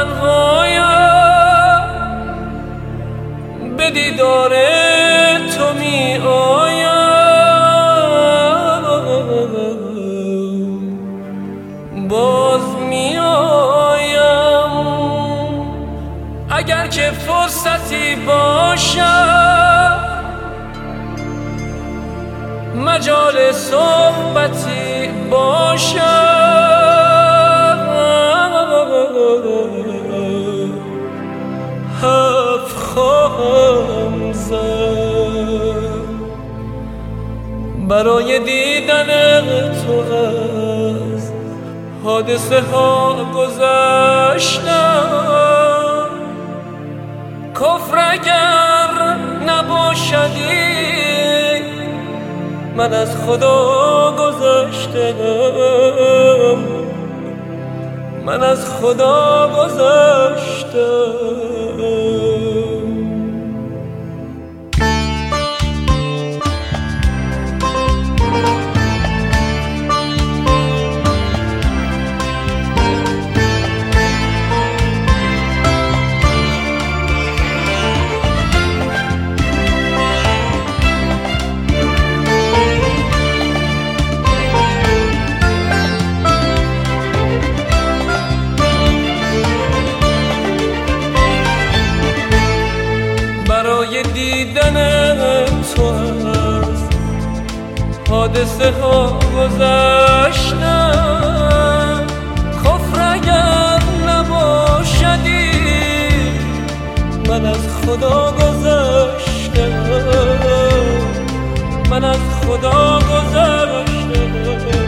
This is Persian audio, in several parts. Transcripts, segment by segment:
تنهایم به دیدار تو می آیم، باز می آیم. اگر که فرصتی باشد، مجال صحبتی باشد، حرف خواهم زد. برای دیدن تو از حادثه ها گذشتم، کفر اگر نباشدی من از خدا گذشتم، من از خدا گذشتم. برای دیدن تو از حادثه ها گذشتم، کفر اگر نباشدی من از خدا گذشتم، من از خدا گذشتم.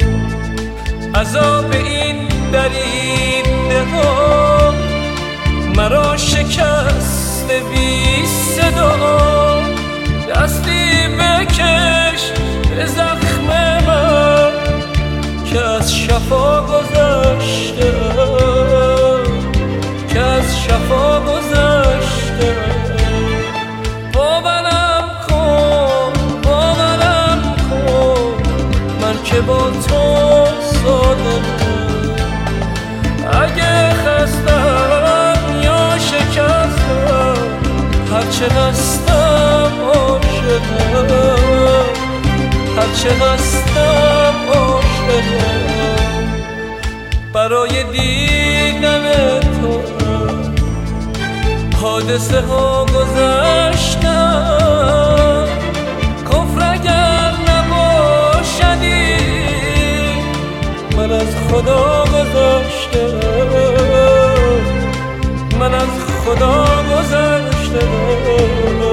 عذاب این دریده ها مرا شکست بی صدا، دستی بکش به زخم من که از شفا گذشته، که از شفا گذشته. باورم کن، باورم کن، من که با تو صادقم. اگه خستم یا شکستم، هرچه هستم عاشقم، هرچه هستم عاشقم. برای دیدن تو حادثه ها گذشتم، کفر اگر نباشدی من از خدا گذشتم، من از خدا گذشتم.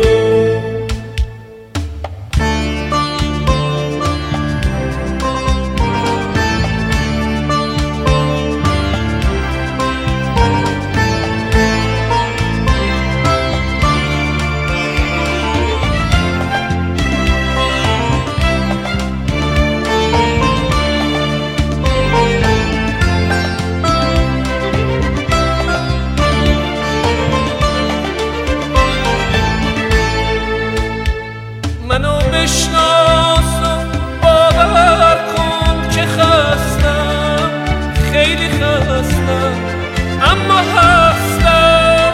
منو بشناس و باور کن که خستم، خیلی خستم، اما هستم.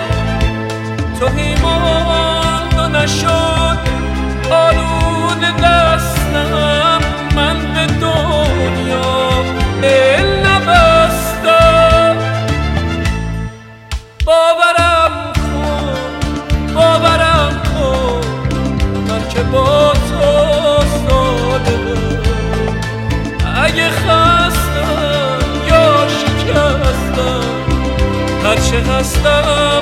توهیمان و نشد آلود دستم، من به دنیا دل نبستم. باورم کن، باورم کن، من که با تو صادقم. اگه خستم یا شکستم، هرچه هستم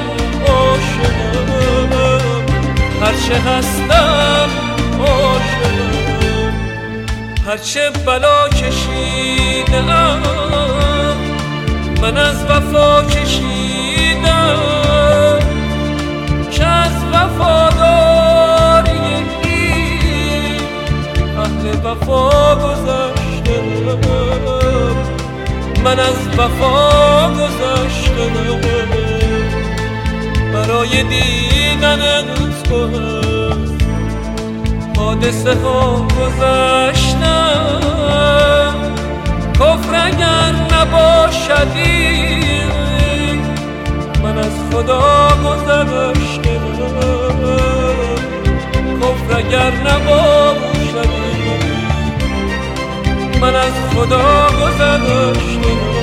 عاشقم، هرچه هستم عاشقم. هرچه بلا کشیدم من از وفا کشیدم، که از وفاداری اهل وفا گذشتم، من از وفا گذشتم. برای دیدن تو حادثه ها گذشتم، کفر اگر نباشدی از خدا گذشتم، کفر اگر نباشد من از خدا گذشتم.